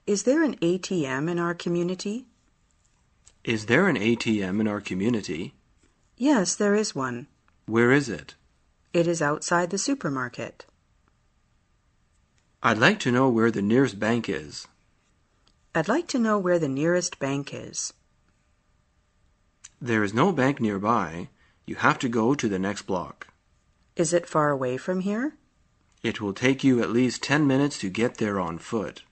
Is there an ATM in our community? Is there an ATM in our community? Yes, there is one. Where is it? It is outside the supermarket. I'd like to know where the nearest bank is. I'd like to know where the nearest bank is. There is no bank nearby. You have to go to the next block. Is it far away from here? It will take you at least 10 minutes to get there on foot.